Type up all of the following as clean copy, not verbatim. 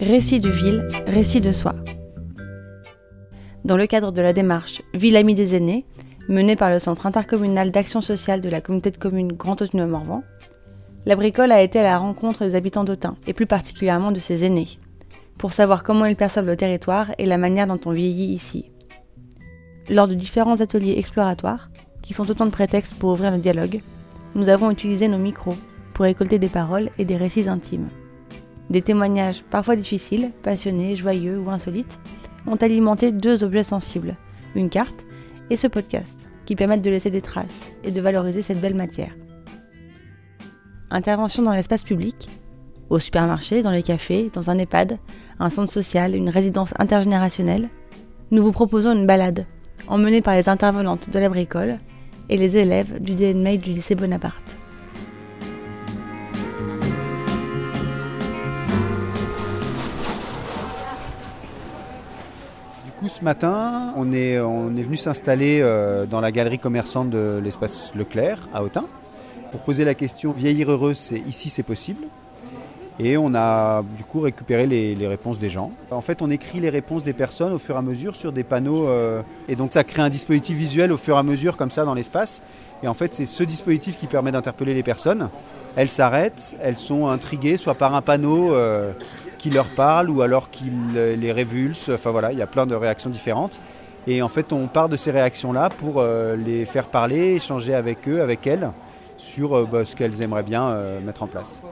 Récit de ville, récit de soi. Dans le cadre de la démarche Ville amie des aînés, menée par le Centre intercommunal d'action sociale de la communauté de communes Grand Autunois-Morvan, la bricole a été à la rencontre des habitants d'Autun, et plus particulièrement de ses aînés, pour savoir comment ils perçoivent le territoire et la manière dont on vieillit ici. Lors de différents ateliers exploratoires, qui sont autant de prétextes pour ouvrir le dialogue, nous avons utilisé nos micros pour récolter des paroles et des récits intimes. Des témoignages parfois difficiles, passionnés, joyeux ou insolites, ont alimenté deux objets sensibles, une carte et ce podcast, qui permettent de laisser des traces et de valoriser cette belle matière. Intervention dans l'espace public, au supermarché, dans les cafés, dans un EHPAD, un centre social, une résidence intergénérationnelle, nous vous proposons une balade, emmenée par les intervenantes de la bricole et les élèves du DNMAID du lycée Bonaparte. Ce matin, on est venu s'installer dans la galerie commerçante de l'espace Leclerc à Autun pour poser la question vieillir heureux, c'est possible. Et on a du coup récupéré les réponses des gens. En fait, on écrit les réponses des personnes au fur et à mesure sur des panneaux et donc ça crée un dispositif visuel au fur et à mesure comme ça dans l'espace. Et en fait, c'est ce dispositif qui permet d'interpeller les personnes. Elles s'arrêtent, elles sont intriguées soit par un panneau qui leur parle ou alors qui les révulse. Enfin voilà, il y a plein de réactions différentes. Et en fait, on part de ces réactions-là pour les faire parler, échanger avec eux, avec elles, sur ce qu'elles aimeraient bien mettre en place.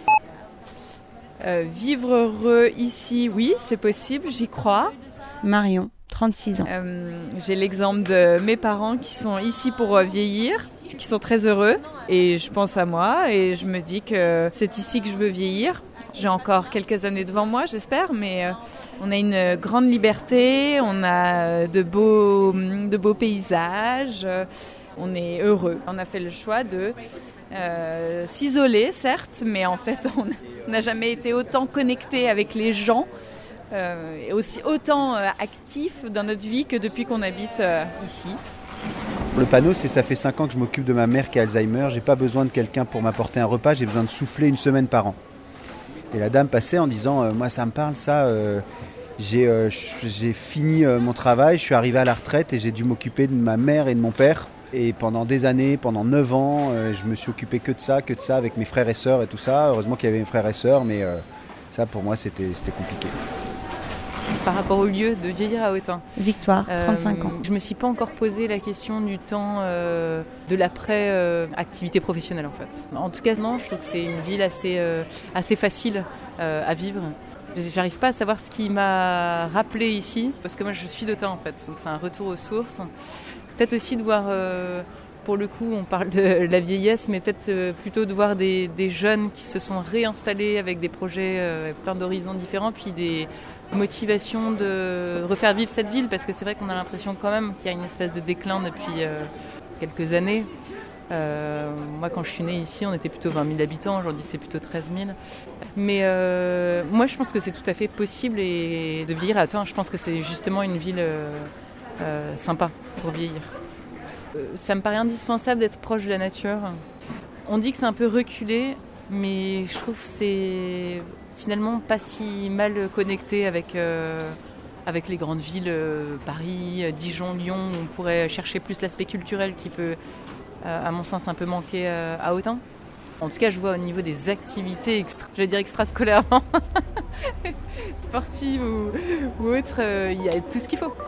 Vivre heureux ici, oui, c'est possible, j'y crois. Marion, 36 ans. J'ai l'exemple de mes parents qui sont ici pour vieillir, qui sont très heureux. Et je pense à moi et je me dis que c'est ici que je veux vieillir. J'ai encore quelques années devant moi, j'espère, mais on a une grande liberté, on a de beaux paysages, on est heureux. On a fait le choix de s'isoler, certes, mais en fait, on n'a jamais été autant connecté avec les gens et aussi autant actif dans notre vie que depuis qu'on habite ici. Le panneau, ça fait 5 ans que je m'occupe de ma mère qui a Alzheimer. J'ai pas besoin de quelqu'un pour m'apporter un repas, j'ai besoin de souffler une semaine par an. Et la dame passait en disant moi ça me parle ça, j'ai fini mon travail, je suis arrivé à la retraite et j'ai dû m'occuper de ma mère et de mon père. Et pendant des années, pendant 9 ans, je me suis occupé que de ça avec mes frères et sœurs et tout ça. Heureusement qu'il y avait mes frères et sœurs, mais ça pour moi c'était compliqué. Par rapport au lieu de vieillir à Autun. Victoire, 35 ans. Je ne me suis pas encore posé la question du temps de l'après-activité professionnelle en fait. En tout cas, non, je trouve que c'est une ville assez facile à vivre. J'arrive pas à savoir ce qui m'a rappelé ici, parce que moi je suis d'Autun en fait, donc c'est un retour aux sources. Peut-être aussi de voir, pour le coup on parle de la vieillesse, mais peut-être plutôt de voir des jeunes qui se sont réinstallés avec des projets plein d'horizons différents, puis des motivations de refaire vivre cette ville, parce que c'est vrai qu'on a l'impression quand même qu'il y a une espèce de déclin depuis quelques années. Moi quand je suis née ici on était plutôt 20 000 habitants, aujourd'hui c'est plutôt 13 000. Mais moi je pense que c'est tout à fait possible et de vieillir à Autun. Je pense que c'est justement une ville sympa pour vieillir. Ça me paraît indispensable d'être proche de la nature. On dit que c'est un peu reculé, mais je trouve que c'est finalement pas si mal connecté avec les grandes villes, Paris, Dijon, Lyon, où on pourrait chercher plus l'aspect culturel qui peut, à mon sens, un peu manquer à Autun. En tout cas, je vois au niveau des activités, extrascolairement, sportives ou autres, il y a tout ce qu'il faut.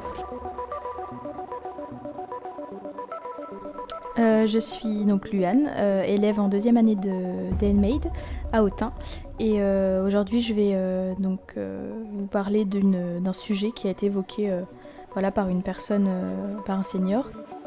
Je suis donc Luane, élève en 2e année de DNMAID à Autun. Et aujourd'hui, je vais vous parler d'un sujet qui a été évoqué par une personne, par un senior.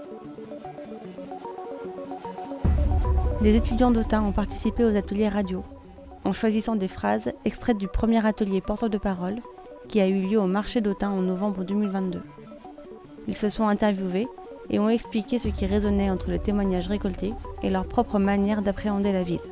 Des étudiants d'Autun ont participé aux ateliers radio, en choisissant des phrases extraites du premier atelier porteur de parole qui a eu lieu au marché d'Autun en novembre 2022. Ils se sont interviewés et ont expliqué ce qui résonnait entre les témoignages récoltés et leur propre manière d'appréhender la ville.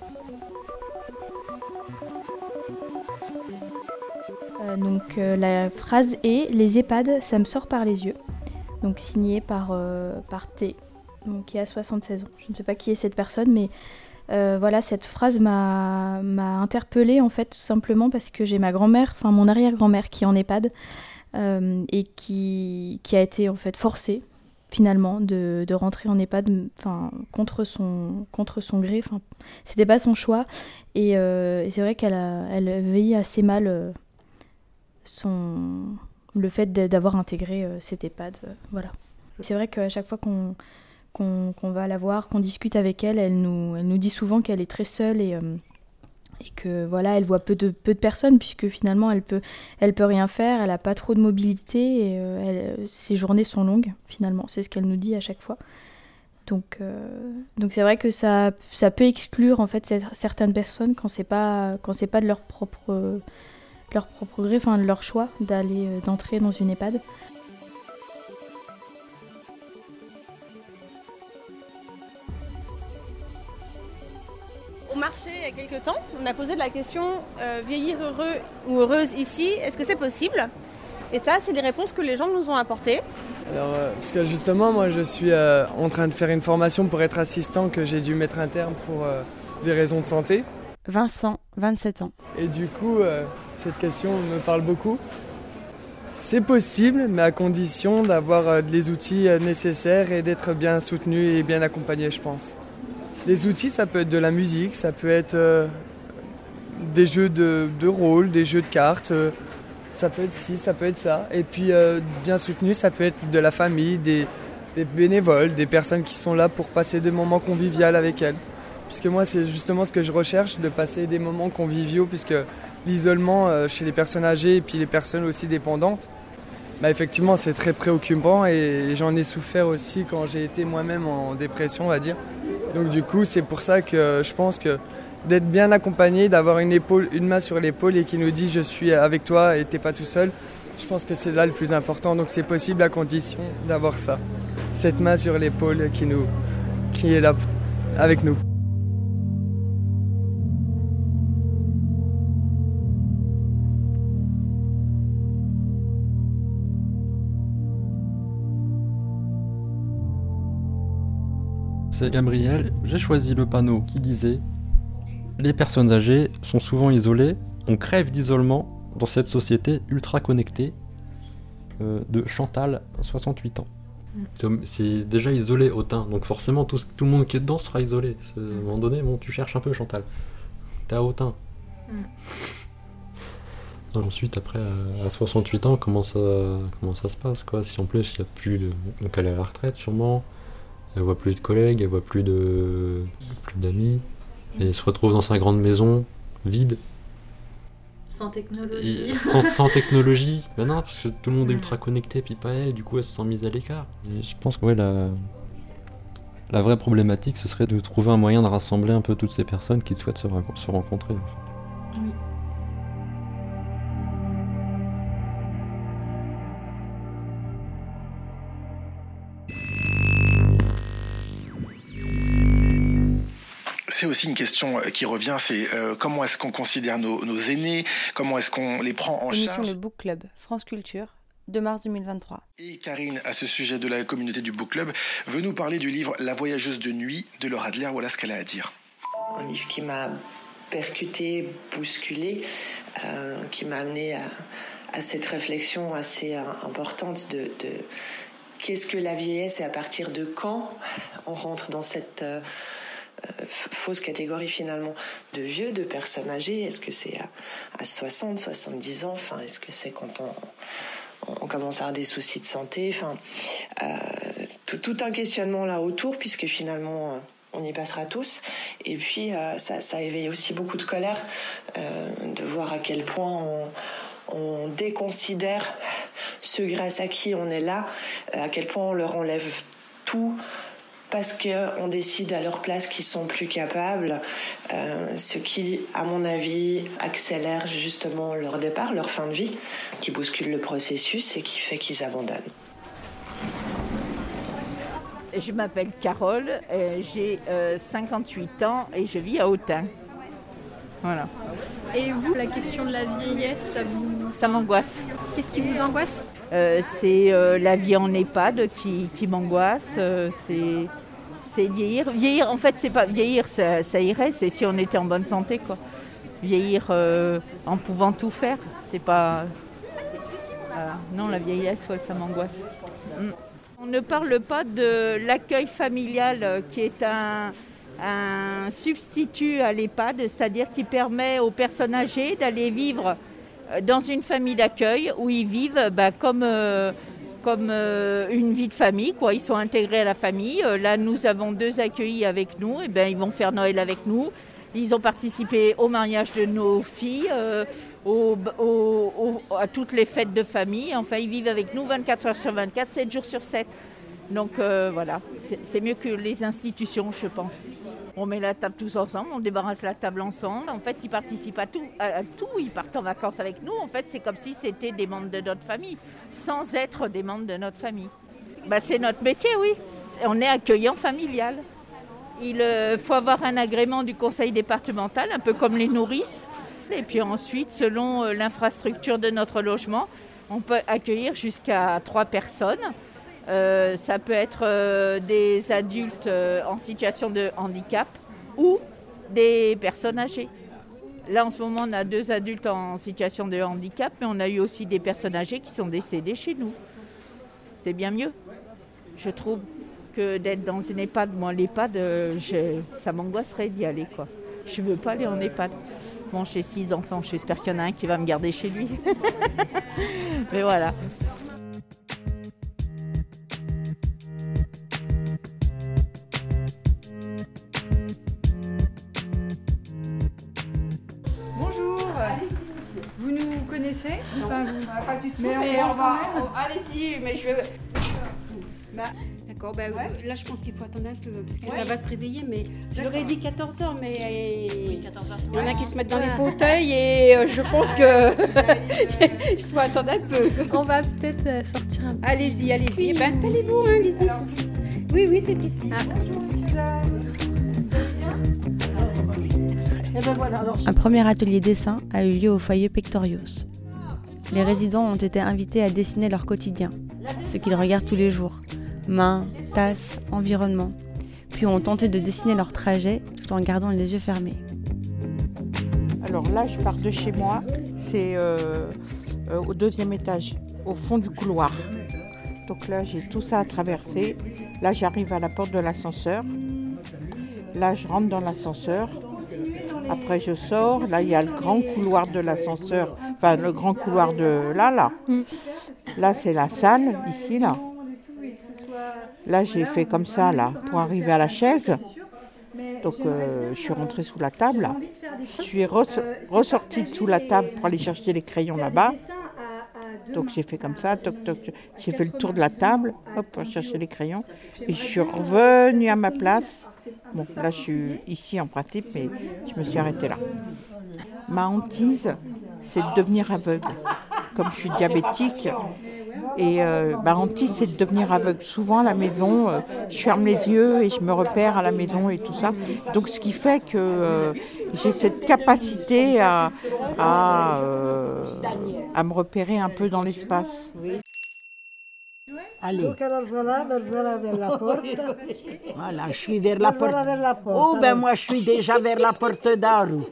La phrase est « Les EHPAD, ça me sort par les yeux », donc signée par T, donc qui a 76 ans. Je ne sais pas qui est cette personne, mais Voilà, cette phrase m'a interpellée en fait, tout simplement parce que j'ai ma grand-mère, enfin mon arrière-grand-mère qui est en EHPAD et qui a été en fait forcée finalement de rentrer en EHPAD, contre son gré. Enfin, c'était pas son choix et c'est vrai elle vieillit assez mal le fait d'avoir intégré cette EHPAD. Voilà. C'est vrai qu'à chaque fois qu'on va la voir, qu'on discute avec elle, elle nous dit souvent qu'elle est très seule et que voilà, elle voit peu de personnes puisque finalement elle peut rien faire, elle a pas trop de mobilité et ses journées sont longues finalement, c'est ce qu'elle nous dit à chaque fois. Donc c'est vrai que ça peut exclure en fait certaines personnes quand c'est pas de leur propre gré, enfin de leur choix d'entrer dans une EHPAD. Au marché, il y a quelques temps, on a posé la question vieillir heureux ou heureuse ici, est-ce que c'est possible ? Et ça, c'est les réponses que les gens nous ont apportées. Alors, parce que justement, moi, je suis en train de faire une formation pour être assistant que j'ai dû mettre un terme pour des raisons de santé. Vincent, 27 ans. Et du coup, cette question me parle beaucoup. C'est possible, mais à condition d'avoir les outils nécessaires et d'être bien soutenu et bien accompagné, je pense. Les outils, ça peut être de la musique, ça peut être des jeux de rôle, des jeux de cartes, ça peut être ci, ça peut être ça. Et puis bien soutenu, ça peut être de la famille, des bénévoles, des personnes qui sont là pour passer des moments conviviaux avec elles. Puisque moi, c'est justement ce que je recherche, de passer des moments conviviaux, puisque l'isolement chez les personnes âgées et puis les personnes aussi dépendantes, effectivement, c'est très préoccupant et j'en ai souffert aussi quand j'ai été moi-même en dépression, on va dire. Donc du coup, c'est pour ça que je pense que d'être bien accompagné, d'avoir une main sur l'épaule et qui nous dit « je suis avec toi et t'es pas tout seul », je pense que c'est là le plus important. Donc c'est possible à condition d'avoir ça, cette main sur l'épaule qui est là avec nous. C'est Gabriel, j'ai choisi le panneau qui disait « Les personnes âgées sont souvent isolées, on crève d'isolement dans cette société ultra connectée » de Chantal, 68 ans. C'est déjà isolé Autun, donc forcément tout le monde qui est dedans sera isolé. À un moment donné, tu cherches un peu Chantal. T'es à Autun. Ensuite, après, à 68 ans, comment ça se passe quoi ? Si en plus il n'y a plus de... Donc elle est à la retraite sûrement. Elle voit plus de collègues, elle voit plus d'amis. Et elle se retrouve dans sa grande maison, vide. Sans technologie. Sans technologie. Ben non, parce que tout le monde est ultra connecté, puis pas elle, du coup elle se sent mise à l'écart. Et je pense que la vraie problématique, ce serait de trouver un moyen de rassembler un peu toutes ces personnes qui souhaitent se rencontrer. En fait. Oui. C'est aussi une question qui revient, c'est comment est-ce qu'on considère nos aînés, comment est-ce qu'on les prend en Émission charge. Le Book Club, France Culture, 2 mars 2023. Et Karine, à ce sujet de la communauté du Book Club, veut nous parler du livre La voyageuse de nuit de Laura Adler. Voilà ce qu'elle a à dire. Un livre qui m'a percutée, bousculée, qui m'a amenée à cette réflexion assez importante de qu'est-ce que la vieillesse et à partir de quand on rentre dans cette... fausse catégorie finalement de vieux, de personnes âgées. Est-ce que c'est à 60, 70 ans, enfin, est-ce que c'est quand on commence à avoir des soucis de santé, enfin, tout un questionnement là autour, puisque finalement on y passera tous. Et puis ça éveille aussi beaucoup de colère de voir à quel point on déconsidère ceux grâce à qui on est là, à quel point on leur enlève tout parce qu'on décide à leur place qu'ils sont plus capables, ce qui, à mon avis, accélère justement leur départ, leur fin de vie, qui bouscule le processus et qui fait qu'ils abandonnent. Je m'appelle Carole, j'ai 58 ans et je vis à Autun. Voilà. Et vous, la question de la vieillesse, ça m'angoisse. Qu'est-ce qui vous angoisse ? C'est la vie en EHPAD qui m'angoisse, C'est vieillir. Vieillir, en fait, c'est pas vieillir, ça irait, c'est si on était en bonne santé, quoi. Vieillir en pouvant tout faire, c'est pas... non, la vieillesse, ouais, ça m'angoisse. On ne parle pas de l'accueil familial qui est un substitut à l'EHPAD, c'est-à-dire qui permet aux personnes âgées d'aller vivre dans une famille d'accueil où ils vivent comme une vie de famille, quoi. Ils sont intégrés à la famille. Là, nous avons 2 accueillis avec nous. Et ils vont faire Noël avec nous. Ils ont participé au mariage de nos filles, à toutes les fêtes de famille. Enfin, ils vivent avec nous 24 heures sur 24, 7 jours sur 7. Donc voilà, c'est mieux que les institutions, je pense. On met la table tous ensemble, on débarrasse la table ensemble. En fait, ils participent à tout. Ils partent en vacances avec nous. En fait, c'est comme si c'était des membres de notre famille, sans être des membres de notre famille. C'est notre métier, oui. On est accueillant familial. Il faut avoir un agrément du conseil départemental, un peu comme les nourrices. Et puis ensuite, selon l'infrastructure de notre logement, on peut accueillir jusqu'à 3 personnes. Ça peut être des adultes en situation de handicap ou des personnes âgées. Là, en ce moment, on a 2 adultes en situation de handicap, mais on a eu aussi des personnes âgées qui sont décédées chez nous. C'est bien mieux, je trouve, que d'être dans une EHPAD. Moi, l'EHPAD, ça m'angoisserait d'y aller, quoi. Je ne veux pas aller en EHPAD. Bon, j'ai 6 enfants, j'espère qu'il y en a un qui va me garder chez lui. Mais voilà. Bonjour. Vous nous connaissez? Non, pas du tout. Mais on va... Allez-y, mais je vais... D'accord, là je pense qu'il faut attendre un peu, parce que ça va se réveiller, mais j'aurais dit 14h, mais il y en a qui se mettent dans les fauteuils et je pense que il faut attendre un peu. On va peut-être sortir un peu. Allez-y. Installez-vous, allez-y. Oui, c'est ici. Un premier atelier dessin a eu lieu au foyer Pectorios. Les résidents ont été invités à dessiner leur quotidien, ce qu'ils regardent tous les jours. Mains, tasses, environnement, puis ont tenté de dessiner leur trajet tout en gardant les yeux fermés. Alors là, je pars de chez moi, c'est au 2e étage, au fond du couloir. Donc là, j'ai tout ça à traverser. Là, j'arrive à la porte de l'ascenseur. Là, je rentre dans l'ascenseur. Après, je sors. Là, il y a le grand couloir de l'ascenseur, enfin le grand couloir de là. Là, c'est la salle, ici, là. Là, j'ai fait comme ça, là, pour arriver à la chaise. Donc, je suis rentrée sous la table. Là. Je suis ressortie sous la table pour aller chercher les crayons là-bas. Donc, j'ai fait comme ça, toc, toc. J'ai fait le tour de la table, hop, pour chercher les crayons. Et je suis revenue à ma place. Bon, là, je suis ici en principe, mais je me suis arrêtée là. Ma hantise, c'est de devenir aveugle. Comme je suis diabétique, et ma hantise, c'est de devenir aveugle. Souvent à la maison, je ferme les yeux et je me repère à la maison et tout ça. Donc ce qui fait que j'ai cette capacité à me repérer un peu dans l'espace. Allez. Voilà, je suis vers la porte. Oh, moi je suis déjà vers la porte d'Arou.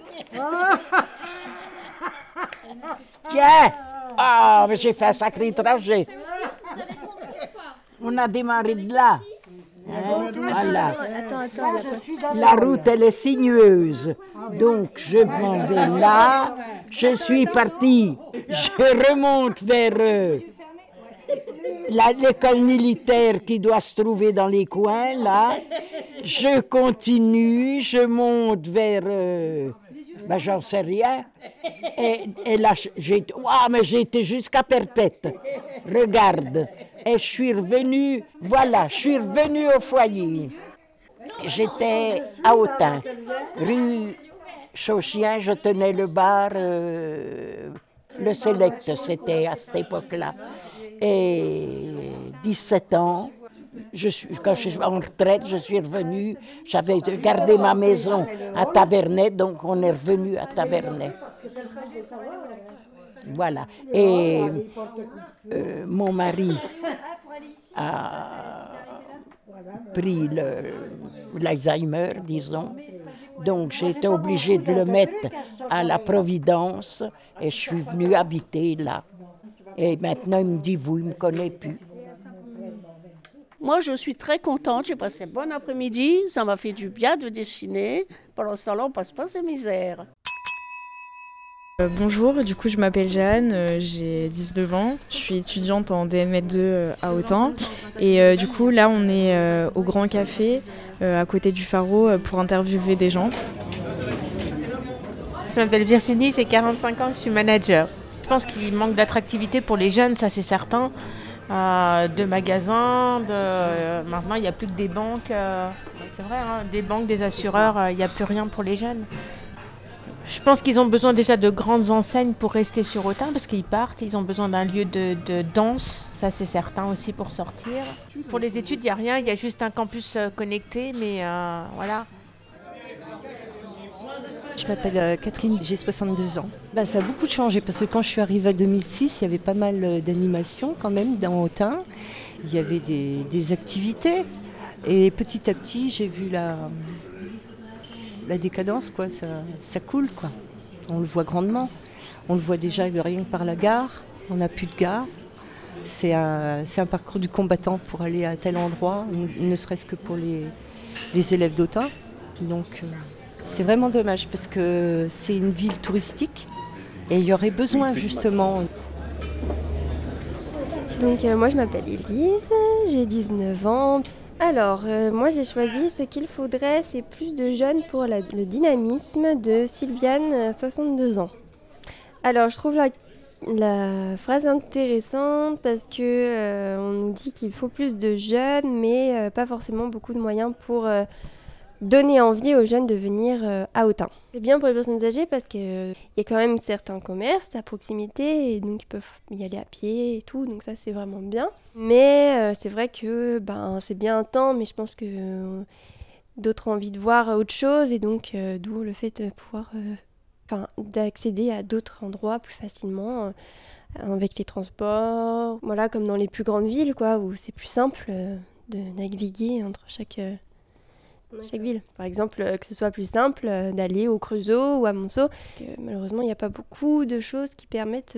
Tiens! Ah, mais j'ai fait un sacré trajet. On a démarré de là. Voilà. La route, elle est sinueuse. Donc, je m'en vais là. Je suis partie. Je remonte vers l'école militaire qui doit se trouver dans les coins, là. Je continue. Je monte vers... j'en sais rien. Et là, j'ai été jusqu'à Perpète. Regarde. Et je suis revenue, je suis revenue au foyer. J'étais à Autun, rue Chauchien, je tenais le bar, le Select, c'était à cette époque-là. Et 17 ans. Quand je suis en retraite, je suis revenue. J'avais gardé ma maison à Tavernay, donc on est revenu à Tavernay. Voilà. Et mon mari pris l'Alzheimer, disons. Donc j'ai été obligée de le mettre à la Providence et je suis venue habiter là. Et maintenant il me dit, vous, il ne me connaît plus. Moi, je suis très contente. J'ai passé un bon après-midi. Ça m'a fait du bien de dessiner. Pendant ce temps-là, on ne passe pas ces misères. Bonjour, du coup je m'appelle Jeanne, j'ai 19 ans, je suis étudiante en DNMed2 à Autun et du coup là on est au Grand Café à côté du Pharo pour interviewer des gens. Je m'appelle Virginie, j'ai 45 ans, je suis manager. Je pense qu'il manque d'attractivité pour les jeunes, ça c'est certain, de magasins, maintenant il n'y a plus que des banques, c'est vrai, hein, des banques, des assureurs, il n'y a plus rien pour les jeunes. Je pense qu'ils ont besoin déjà de grandes enseignes pour rester sur Autun parce qu'ils partent. Ils ont besoin d'un lieu de danse, ça c'est certain aussi pour sortir. Pour les études, il n'y a rien, il y a juste un campus connecté, mais voilà. Je m'appelle Catherine, j'ai 62 ans. Ça a beaucoup changé parce que quand je suis arrivée en 2006, il y avait pas mal d'animations quand même dans Autun. Il y avait des activités et petit à petit j'ai vu la décadence, quoi, ça coule, quoi. On le voit grandement. On le voit déjà rien que par la gare. On n'a plus de gare. C'est un parcours du combattant pour aller à tel endroit, ne serait-ce que pour les élèves d'Autun. Donc c'est vraiment dommage parce que c'est une ville touristique et il y aurait besoin justement. Donc moi je m'appelle Élise, j'ai 19 ans. Alors, moi j'ai choisi ce qu'il faudrait, c'est plus de jeunes pour le dynamisme de Sylviane, 62 ans. Alors, je trouve la phrase intéressante parce que on nous dit qu'il faut plus de jeunes, mais pas forcément beaucoup de moyens pour donner envie aux jeunes de venir à Autun. C'est bien pour les personnes âgées parce qu'il y a quand même certains commerces à proximité et donc ils peuvent y aller à pied et tout, donc ça c'est vraiment bien. Mais c'est vrai que c'est bien un temps, mais je pense que d'autres ont envie de voir autre chose et donc d'où le fait de pouvoir d'accéder à d'autres endroits plus facilement avec les transports, voilà, comme dans les plus grandes villes quoi, où c'est plus simple de naviguer entre chaque ville. Par exemple, que ce soit plus simple d'aller au Creusot ou à Monceau. Parce que, malheureusement, il n'y a pas beaucoup de choses qui permettent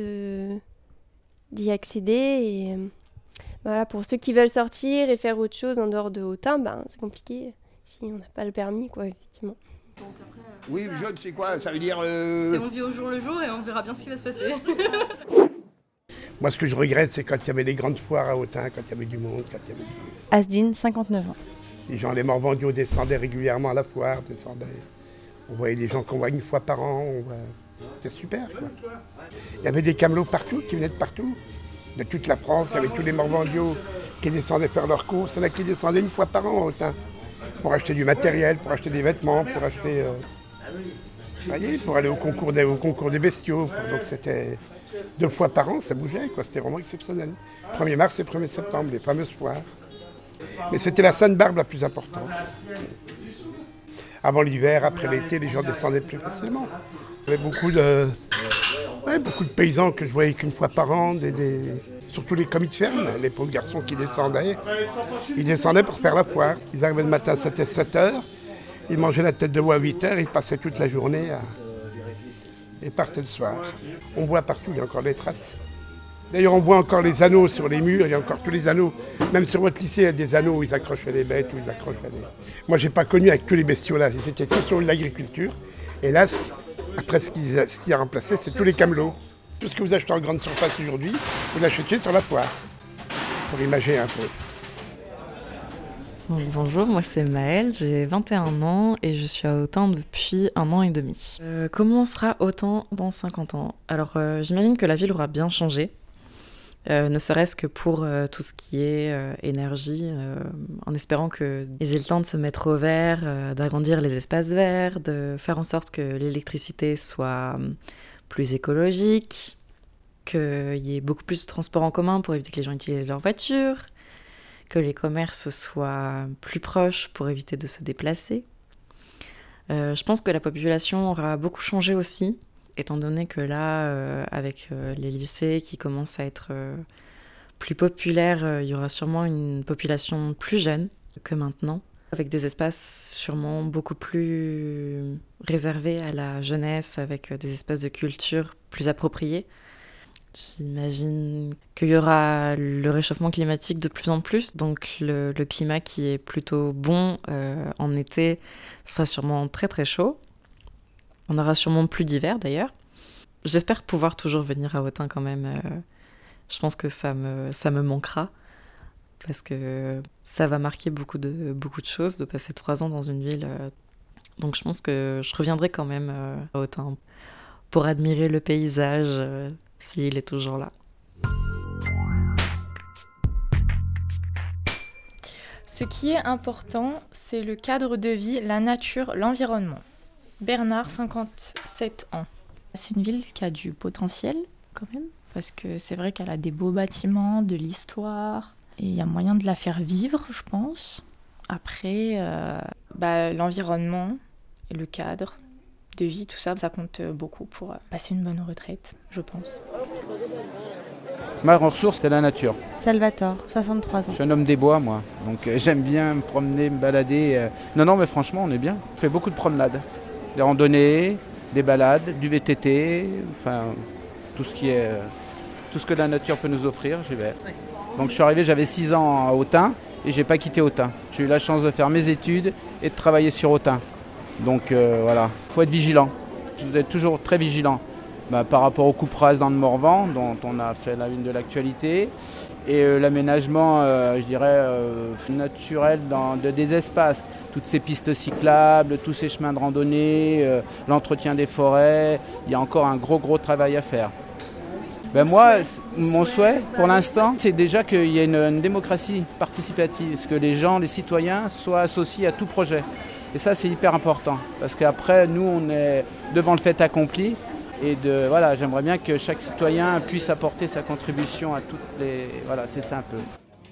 d'y accéder. Et voilà, pour ceux qui veulent sortir et faire autre chose en dehors de Autun, c'est compliqué si on n'a pas le permis, quoi, effectivement. Oui, jeune, c'est quoi? Ça veut dire... C'est on vit au jour le jour et on verra bien ce qui va se passer. Moi, ce que je regrette, c'est quand il y avait les grandes foires à Autun, quand il y avait du monde, quand il y avait... Asdine, 59 ans. Les gens, les Morvandiaux descendaient régulièrement à la foire, on voyait des gens qu'on voit une fois par an, c'était super, quoi. Il y avait des camelots partout, qui venaient de partout, de toute la France, il y avait tous les Morvandiaux qui descendaient faire leurs courses, il y en a qui descendaient une fois par an à Autun, pour acheter du matériel, pour acheter des vêtements, pour acheter... pour aller au concours des bestiaux, donc c'était 2 fois par an, ça bougeait, quoi. C'était vraiment exceptionnel. 1er mars et 1er septembre, les fameuses foires. Mais c'était la Sainte-Barbe la plus importante. Avant l'hiver, après l'été, les gens descendaient plus facilement. Il y avait beaucoup de paysans que je voyais qu'une fois par an, surtout les commis de ferme, les pauvres garçons qui descendaient. Ils descendaient pour faire la foire. Ils arrivaient le matin à 7h, ils mangeaient la tête de veau à 8h, ils passaient toute la journée et partaient le soir. On voit partout, il y a encore des traces. D'ailleurs, on voit encore les anneaux sur les murs, il y a encore tous les anneaux. Même sur votre lycée, il y a des anneaux où ils accrochaient les bêtes, où ils accrochaient les... Moi, je n'ai pas connu avec tous les bestiaux là, c'était tout sur l'agriculture. Et là, après, ce qui a remplacé, c'est tous les camelots. Tout ce que vous achetez en grande surface aujourd'hui, vous l'achetiez sur la foire, pour imaginer un peu. Bonjour, moi c'est Maëlle, j'ai 21 ans et je suis à Autun depuis 1 an et demi. Comment sera Autun dans 50 ans? Alors j'imagine que la ville aura bien changé. Ne serait-ce que pour tout ce qui est énergie, en espérant qu'ils aient le temps de se mettre au vert, d'agrandir les espaces verts, de faire en sorte que l'électricité soit plus écologique, qu'il y ait beaucoup plus de transports en commun pour éviter que les gens utilisent leur voiture, que les commerces soient plus proches pour éviter de se déplacer. Je pense que la population aura beaucoup changé aussi, étant donné que là, avec les lycées qui commencent à être plus populaires, il y aura sûrement une population plus jeune, que maintenant, avec des espaces sûrement beaucoup plus réservés à la jeunesse, avec des espaces de culture plus appropriés. J'imagine qu'il y aura le réchauffement climatique de plus en plus, donc le climat qui est plutôt bon en été sera sûrement très très chaud. On aura sûrement plus d'hiver d'ailleurs. J'espère pouvoir toujours venir à Autun quand même. Je pense que ça me manquera, parce que ça va marquer beaucoup de choses de passer 3 ans dans une ville. Donc je pense que je reviendrai quand même à Autun pour admirer le paysage s'il est toujours là. Ce qui est important, c'est le cadre de vie, la nature, l'environnement. Bernard, 57 ans. C'est une ville qui a du potentiel quand même, parce que c'est vrai qu'elle a des beaux bâtiments, de l'histoire, et il y a moyen de la faire vivre, je pense. Après, l'environnement et le cadre de vie, tout ça, ça compte beaucoup pour passer une bonne retraite, je pense. Ma ressource, c'est la nature. Salvatore, 63 ans. Je suis un homme des bois, moi, donc j'aime bien me promener, me balader. Non, mais franchement, on est bien. On fait beaucoup de promenades, des randonnées, des balades, du VTT, enfin, tout ce que la nature peut nous offrir, j'y vais. Donc je suis arrivé, j'avais 6 ans à Autun et j'ai pas quitté Autun. J'ai eu la chance de faire mes études et de travailler sur Autun. Donc voilà, il faut être vigilant. Je dois être toujours très vigilant par rapport aux coupes rases dans le Morvan, dont on a fait la une de l'actualité, et l'aménagement, je dirais, naturel des espaces. Toutes ces pistes cyclables, tous ces chemins de randonnée, l'entretien des forêts, il y a encore un gros travail à faire. Moi, mon souhait, pour l'instant, c'est déjà qu'il y ait une démocratie participative, que les gens, les citoyens, soient associés à tout projet. Et ça, c'est hyper important, parce qu'après, nous, on est devant le fait accompli. Et j'aimerais bien que chaque citoyen puisse apporter sa contribution à toutes les... Voilà, c'est ça un peu.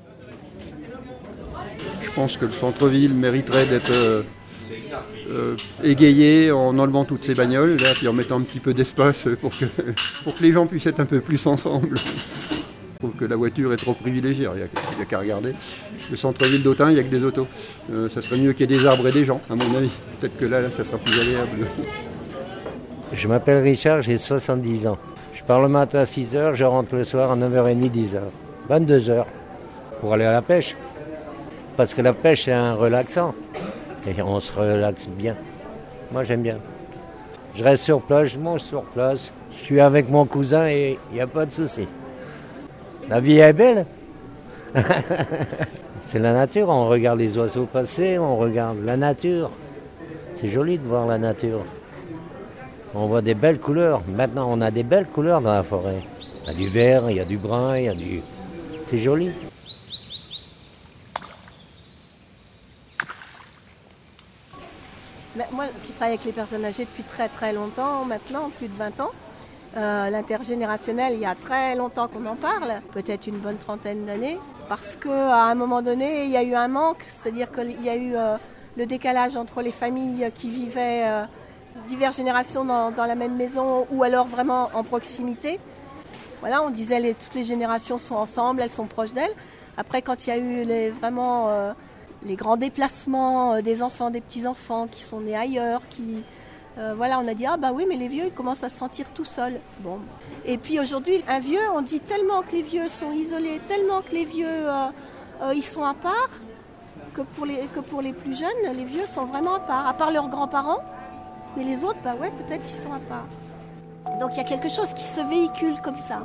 Je pense que le centre-ville mériterait d'être égayé en enlevant toutes ces bagnoles, là, puis en mettant un petit peu d'espace pour que les gens puissent être un peu plus ensemble. Je trouve que la voiture est trop privilégiée, il n'y a qu'à regarder. Le centre-ville d'Autun, il n'y a que des autos. Ça serait mieux qu'il y ait des arbres et des gens, à mon avis. Peut-être que là, ça sera plus agréable. Je m'appelle Richard, j'ai 70 ans. Je pars le matin à 6h, je rentre le soir à 9h30, 10h. 22h pour aller à la pêche. Parce que la pêche, c'est un relaxant. Et on se relaxe bien. Moi, j'aime bien. Je reste sur place, je mange sur place. Je suis avec mon cousin et il n'y a pas de souci. La vie est belle. C'est la nature, on regarde les oiseaux passer, on regarde la nature. C'est joli de voir la nature. On voit des belles couleurs. Maintenant, on a des belles couleurs dans la forêt. Il y a du vert, il y a du brun, il y a du... C'est joli. Moi qui travaille avec les personnes âgées depuis très très longtemps, maintenant, plus de 20 ans, l'intergénérationnel, il y a très longtemps qu'on en parle, peut-être une bonne trentaine d'années, parce qu'à un moment donné, il y a eu un manque, c'est-à-dire qu'il y a eu le décalage entre les familles qui vivaient diverses générations dans la même maison ou alors vraiment en proximité. Voilà, on disait toutes les générations sont ensemble, elles sont proches d'elles. Après, quand il y a eu les grands déplacements des enfants, des petits-enfants qui sont nés ailleurs, on a dit, oui, mais les vieux, ils commencent à se sentir tout seuls. Bon. Et puis aujourd'hui, un vieux, on dit tellement que les vieux sont isolés, tellement que les vieux, ils sont à part, que pour les plus jeunes, les vieux sont vraiment à part leurs grands-parents. Mais les autres, peut-être ils sont à part. Donc il y a quelque chose qui se véhicule comme ça.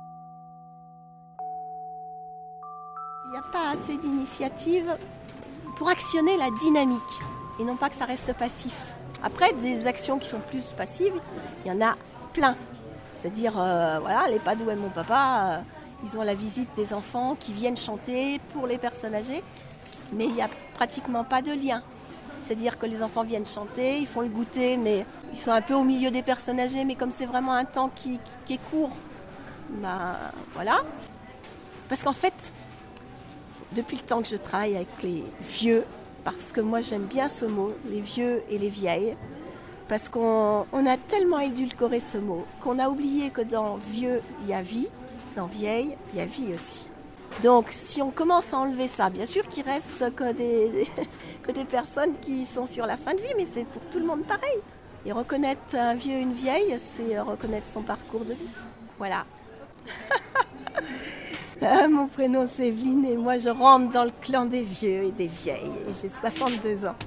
Il n'y a pas assez d'initiatives pour actionner la dynamique et non pas que ça reste passif. Après, des actions qui sont plus passives, il y en a plein. C'est-à-dire, les EHPAD où est mon papa, ils ont la visite des enfants qui viennent chanter pour les personnes âgées, mais il n'y a pratiquement pas de lien. C'est-à-dire que les enfants viennent chanter, ils font le goûter, mais ils sont un peu au milieu des personnes âgées, mais comme c'est vraiment un temps qui est court, voilà. Parce qu'en fait, depuis le temps que je travaille avec les vieux, parce que moi j'aime bien ce mot, les vieux et les vieilles, parce qu'on a tellement édulcoré ce mot qu'on a oublié que dans vieux, il y a vie, dans vieille, il y a vie aussi. Donc si on commence à enlever ça, bien sûr qu'il reste que des personnes qui sont sur la fin de vie, mais c'est pour tout le monde pareil. Et reconnaître un vieux, une vieille, c'est reconnaître son parcours de vie. Voilà. Mon prénom c'est Evelyne et moi je rentre dans le clan des vieux et des vieilles. Et j'ai 62 ans.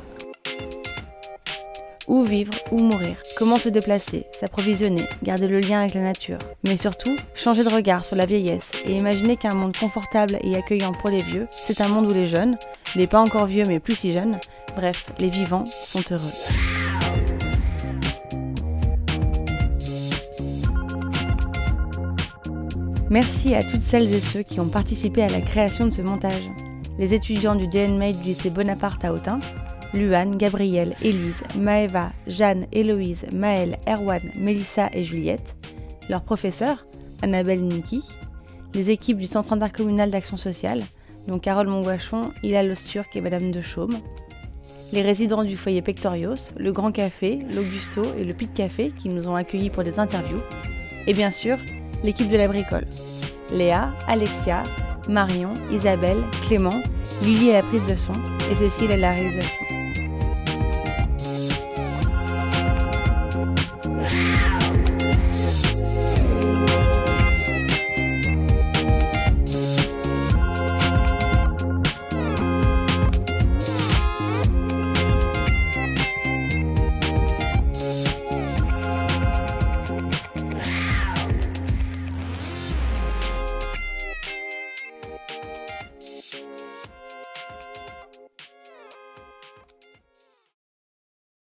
Où vivre, où mourir, comment se déplacer, s'approvisionner, garder le lien avec la nature. Mais surtout, changer de regard sur la vieillesse et imaginer qu'un monde confortable et accueillant pour les vieux, c'est un monde où les jeunes, les pas encore vieux mais plus si jeunes, bref, les vivants sont heureux. Merci à toutes celles et ceux qui ont participé à la création de ce montage. Les étudiants du DNMAID du lycée Bonaparte à Autun, Luan, Gabrielle, Élise, Maëva, Jeanne, Héloïse, Maëlle, Erwan, Mélissa et Juliette, leurs professeurs, Annabelle et Niki, les équipes du Centre intercommunal d'action sociale, dont Carole Monguachon, Hila Losturc et Madame de Chaume, les résidents du foyer Pectorios, le Grand Café, l'Augusto et le Pic Café qui nous ont accueillis pour des interviews, et bien sûr, l'équipe de la bricole, Léa, Alexia, Marion, Isabelle, Clément, Lily à la prise de son et Cécile à la réalisation.